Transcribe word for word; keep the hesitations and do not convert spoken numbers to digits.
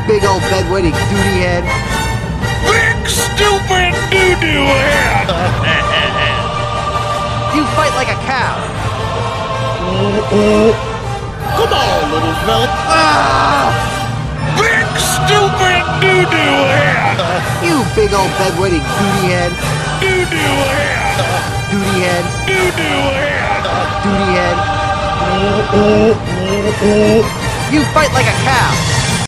big old bedwetting duty head. Big stupid doo-doo head! You fight like a cow. Come on, little fella. Ah! Big stupid doo-doo head! You big old bedwetting duty head. Doo-doo head! Duty head. Doo-doo head! Duty head. You fight like a cow.